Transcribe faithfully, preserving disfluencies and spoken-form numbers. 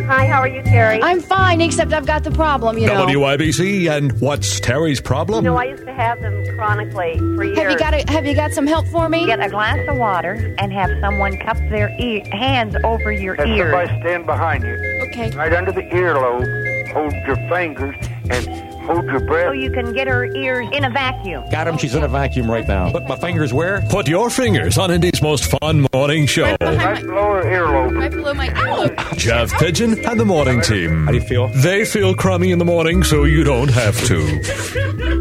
Hi, how are you, Terry? I'm fine, except I've got the problem, you know. W I B C, and what's Terry's problem? You know, I used to have them chronically for years. Have you got a, Have you got some help for me? Get a glass of water and have someone cup their e- hands over your Have ears. somebody stand behind you. Okay. Right under the earlobe. Hold your fingers and hold your breath. So you can get her ears in a vacuum. Got him. She's in a vacuum right now. Put my fingers where? Put your fingers on Indy's most fun morning show. Right behind Right my, below her earlobe. right below my earlobe. Jeff Pigeon and the morning team. How do you feel? They feel crummy in the morning, so you don't have to.